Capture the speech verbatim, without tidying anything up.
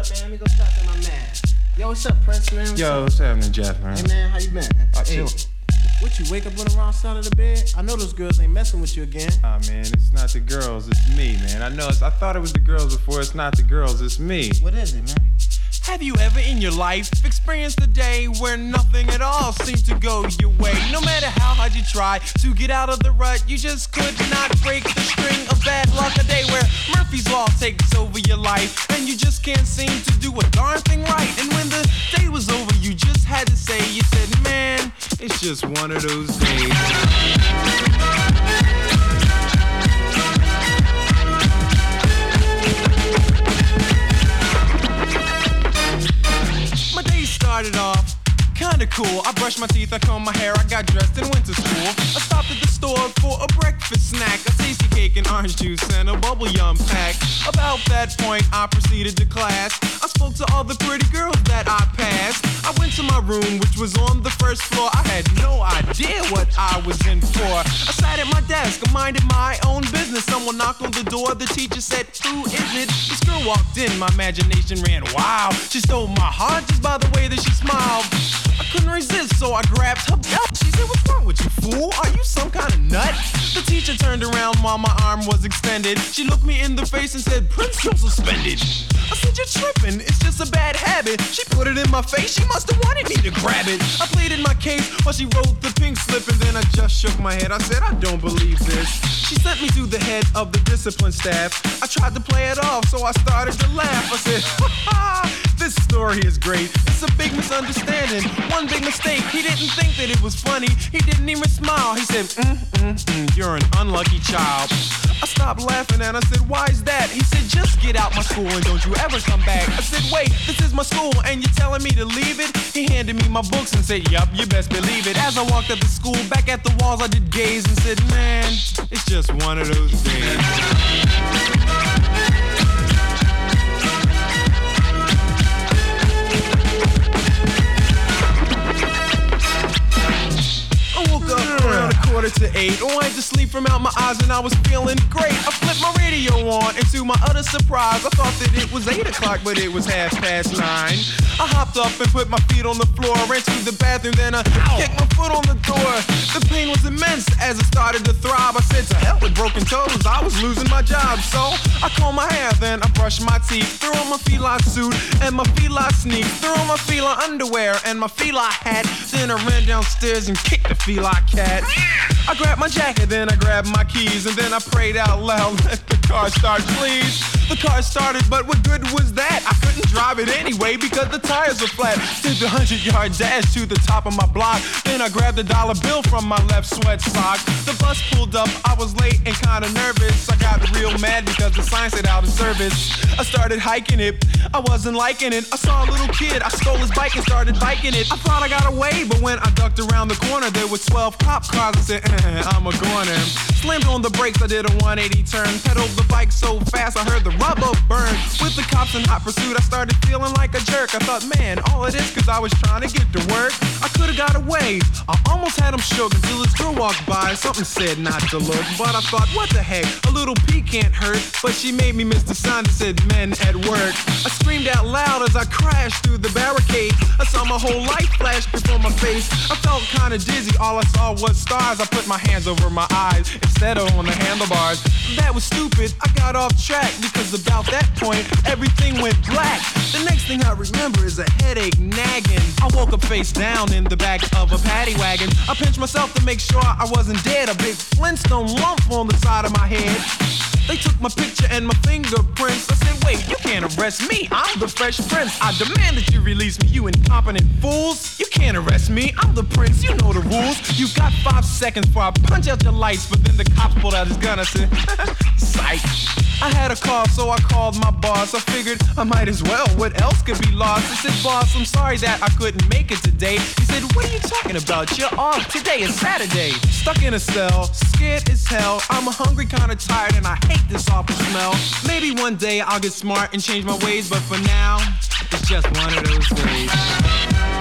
man? Let me go talk to my man. Yo, what's up, Prince, man? What's Yo, up? what's happening, Jeff, man? Hey, man, how you been? I hey, chill. What, you wake up on the wrong side of the bed? I know those girls ain't messing with you again. Ah, man, it's not the girls, it's me, man. I know it's, I thought it was the girls before. It's not the girls, it's me. What is it, man? Have you ever in your life experienced a day where nothing at all seemed to go your way? No matter how hard you try to get out of the rut, you just could not break the string of bad luck. A day where Murphy's Law takes over your life, and you just can't seem to do a darn thing right. And when the day was over, you just had to say, you said, man, it's just one of those days. My day started off kinda cool. I brushed my teeth, I combed my hair, I got dressed and went to school. I stopped at the store for a breakfast snack, a tasty cake and orange juice and a bubble yum pack. About that point, I proceeded to class. I spoke to all the pretty girls that I passed. I went to my room, which was on the first floor. I had no idea what I was in for. I sat at my desk, I minded my own business. Someone knocked on the door, the teacher said, who is it? This girl walked in, my imagination ran wild. She stole my heart just by the way that she smiled. I couldn't resist, so I grabbed her belt. She said, what's wrong with you, fool? Are you some kind of nut? The teacher turned around while my arm was extended. She looked me in the face and said, Prince, you're suspended. I said, you're tripping, it's just a bad habit. She put it in my face, she must have wanted me to grab it. I pleaded my case while she wrote the pink slip, and then I just shook my head. I said, I don't believe this. She sent me to the head of the discipline staff. I tried to play it off, so I started to laugh. I said, ha ha, this story is great. It's a big misunderstanding, one big mistake. He didn't think that it was funny, he didn't even smile. He said, mm, mm, mm, you're an unlucky child. I stopped laughing and I said, why is that? He said, just get out my school and don't you ever come back. I said, wait, this is my school and you're telling me to leave it? He handed me my books and said, yup, you best believe it. As I walked up to school, back at the walls I did gaze and said, man, it's just one of those days. Around a quarter to eight, I went to sleep from out my eyes and I was feeling great. I flipped my radio on and to my utter surprise, I thought that it was eight o'clock, but it was half past nine. I hopped up and put my feet on the floor, ran to the bathroom, then I kicked my foot on the door. The pain was immense as I started to throb. I said, to hell with broken toes, I was losing my job. So I combed my hair, then I brushed my teeth, threw on my feline suit and my feline sneaks, threw on my feline underwear and my feline hat. Then I ran downstairs and kicked the feline cat. I grabbed my jacket, then I grabbed my keys, and then I prayed out loud, let the car start, please. The car started, but what good was that? I couldn't drive it anyway because the tires were flat. Did the hundred-yard dash to the top of my block. Then I grabbed a dollar bill from my left sweat sock. The bus pulled up, I was late and kinda nervous. I got real mad because the sign said out of service. I started hiking it, I wasn't liking it. I saw a little kid, I stole his bike and started biking it. I thought I got away, but when I ducked around the corner, there were twelve cop cars. I said, eh, I'm a goner. Slammed on the brakes, I did a one eighty turn. Pedaled the bike so fast, I heard the rubber burn. With the cops in hot pursuit, I started feeling like a jerk. I thought, man, all of this cause I was trying to get to work. I could've got away, I almost had him shook until this girl walked by. Something said not to look, but I thought, what the heck, a little pee can't hurt. But she made me miss the sign that said men at work. I screamed out loud as I crashed through the barricade. I saw my whole life flash before my face. I felt kinda dizzy, all I saw was stars. I put my hands over my eyes instead of on the handlebars. That was stupid, I got off track because about that point, everything went black. The next thing I remember is a headache nagging. I woke up face down in the back of a paddy wagon. I pinched myself to make sure I wasn't dead. A big Flintstone lump on the side of my head. They took my picture and my fingerprints. I said, wait, you can't arrest me, I'm the Fresh Prince. I demand that you release me, you incompetent fools. You can't arrest me, I'm the prince, you know the rules. You've got five seconds before I punch out your lights. But then the cops pulled out his gun, I said, psych. I had a call, so I called my boss. I figured I might as well, what else could be lost? I said, boss, I'm sorry that I couldn't make it today. He said, what are you talking about? You're off, today is Saturday. Stuck in a cell, scared as hell. I'm hungry, kinda tired, and I hate this awful smell. Maybe one day I'll get smart and change my ways, but for now, it's just one of those days.